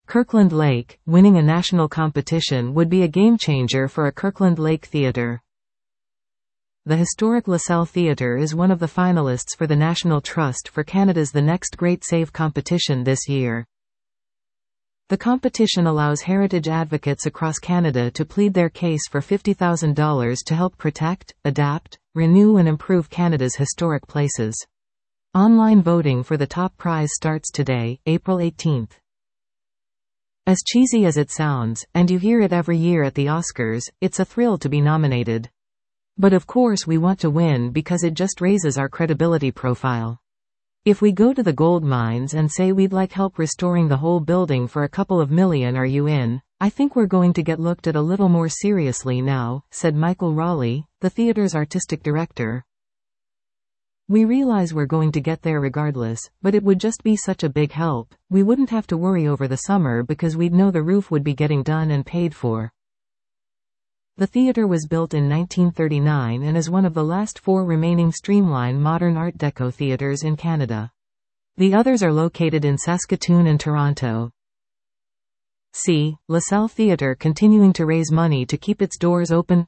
Kirkland Lake, winning a national competition would be a game-changer for a Kirkland Lake theatre. The historic LaSalle Theatre is one of the finalists for the National Trust for Canada's The Next Great Save competition this year. The competition allows heritage advocates across Canada to plead their case for $50,000 to help protect, adapt, renew and improve Canada's historic places. Online voting for the top prize starts today, April 18th. As cheesy as it sounds, and you hear it every year at the Oscars, it's a thrill to be nominated. But of course we want to win because it just raises our credibility profile. If we go to the gold mines and say we'd like help restoring the whole building for a couple of million, are you in? I think we're going to get looked at a little more seriously now, said Michael Raleigh, the theatre's artistic director. We realize we're going to get there regardless, but it would just be such a big help. We wouldn't have to worry over the summer because we'd know the roof would be getting done and paid for. The theatre was built in 1939 and is one of the last 4 remaining streamline modern Art Deco theatres in Canada. The others are located in Saskatoon and Toronto. See, LaSalle Theatre continuing to raise money to keep its doors open.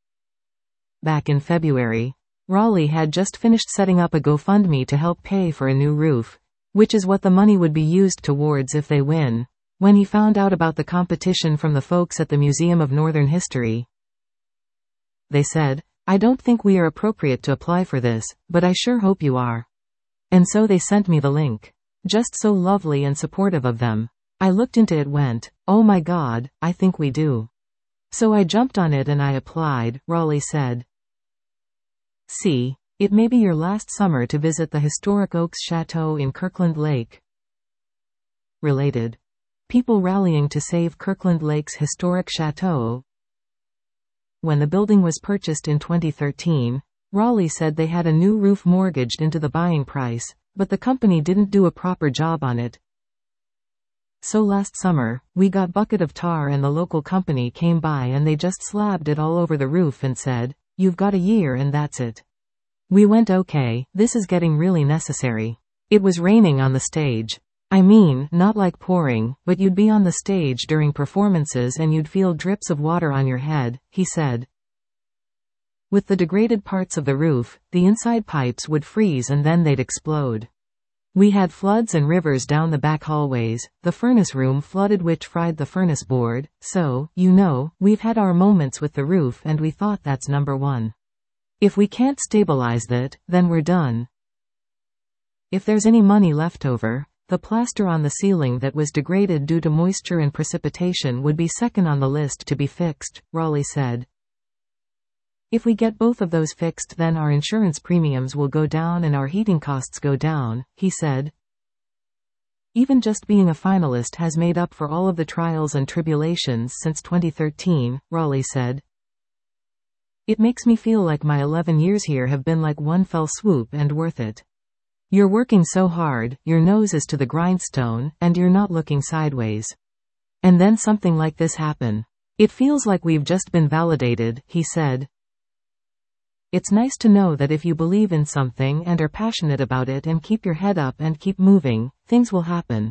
Back in February, Raleigh had just finished setting up a GoFundMe to help pay for a new roof, which is what the money would be used towards if they win, when he found out about the competition from the folks at the Museum of Northern History. They said, "I don't think we are appropriate to apply for this, but I sure hope you are." And so they sent me the link. Just so lovely and supportive of them. I looked into it, went, "Oh my God, I think we do." So I jumped on it and I applied, Raleigh said. See, it may be your last summer to visit the historic Oaks Chateau in Kirkland Lake. Related. People rallying to save Kirkland Lake's historic chateau. When the building was purchased in 2013, Raleigh said they had a new roof mortgaged into the buying price, but the company didn't do a proper job on it. So last summer, we got bucket of tar and the local company came by and they just slabbed it all over the roof and said, "You've got a year and that's it." We went, okay, this is getting really necessary. It was raining on the stage. I mean, not like pouring, but you'd be on the stage during performances and you'd feel drips of water on your head, he said. With the degraded parts of the roof, the inside pipes would freeze and then they'd explode. We had floods and rivers down the back hallways, the furnace room flooded which fried the furnace board, so, you know, we've had our moments with the roof and we thought that's number one. If we can't stabilize that, then we're done. If there's any money left over, the plaster on the ceiling that was degraded due to moisture and precipitation would be second on the list to be fixed, Raleigh said. If we get both of those fixed, then our insurance premiums will go down and our heating costs go down, he said. Even just being a finalist has made up for all of the trials and tribulations since 2013, Raleigh said. It makes me feel like my 11 years here have been like one fell swoop and worth it. You're working so hard, your nose is to the grindstone, and you're not looking sideways. And then something like this happen. It feels like we've just been validated, he said. It's nice to know that if you believe in something and are passionate about it and keep your head up and keep moving, things will happen.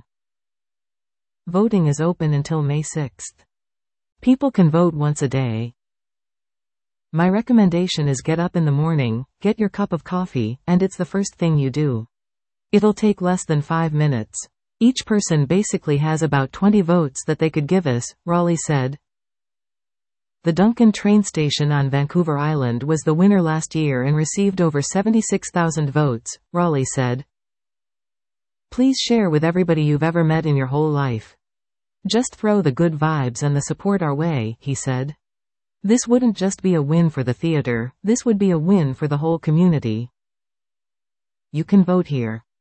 Voting is open until May 6th. People can vote once a day. My recommendation is get up in the morning, get your cup of coffee, and it's the first thing you do. It'll take less than 5 minutes. Each person basically has about 20 votes that they could give us, Raleigh said. The Duncan train station on Vancouver Island was the winner last year and received over 76,000 votes, Raleigh said. Please share with everybody you've ever met in your whole life. Just throw the good vibes and the support our way, he said. This wouldn't just be a win for the theater, this would be a win for the whole community. You can vote here.